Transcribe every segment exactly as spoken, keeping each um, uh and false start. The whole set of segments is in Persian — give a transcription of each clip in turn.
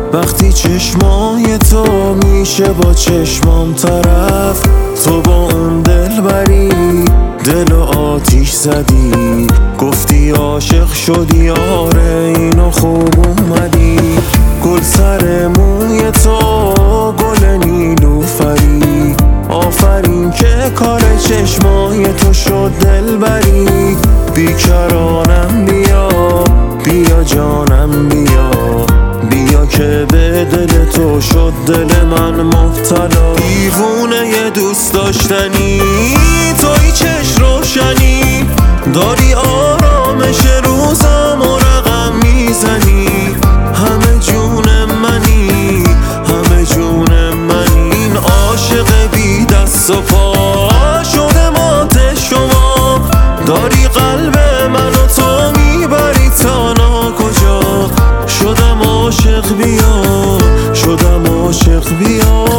وقتی چشمای تو میشه با چشمام طرف، تو با اون دل بری دل و آتیش زدی، گفتی عاشق شدی آره اینو خوب اومدی. گل سر موی تو گل نیلوفری، آفرین که کار چشمای تو شد دل بری. بیکرانم بیا بیا جانم بیا، بیا که به دل تو شد دل من مبتلا. دیوونه ی دوست داشتنی توی چشم روشنی، داری آرامش روزم و رقم میزنی. همه جون منی همه جون منی، این عاشق بی دست و پا شده مات شما. داری قلب منو تو میبری تا ناکجا، شدم عاشق بیا شدم عاشق بیا.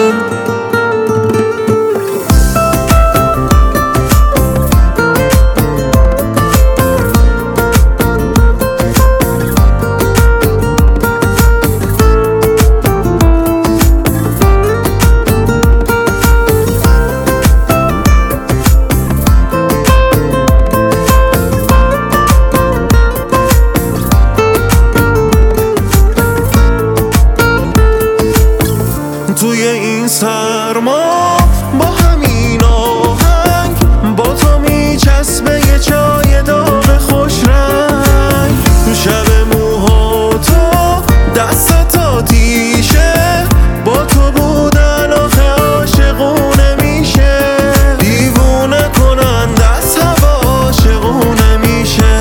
توی این سرما با همین آهنگ، با تو میچسبه یه چای داغ خوش رنگ. شب موها تو دستت آتیشه، با تو بودن آخه عاشقونه میشه. دیوونه کنند از هوا عاشقونه میشه.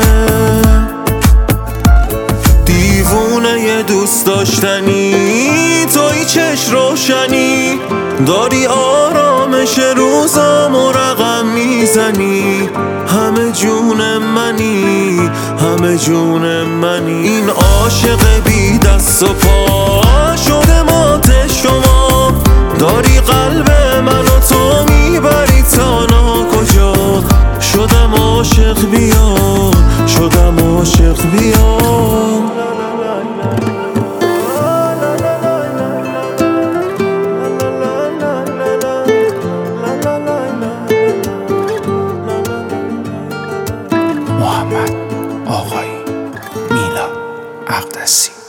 دیوونه ی دوست داشتنی توی چشم روشنی، داری آرامش روزم و رقم میزنی. همه جون منی همه جون منی، این عاشق بی دست و پا شده مات شما. داری قلب منو تو میبری تا ناکجا، شدم عاشق بیا شدم عاشق بیا. محمد آقایی، میلا اقدسی.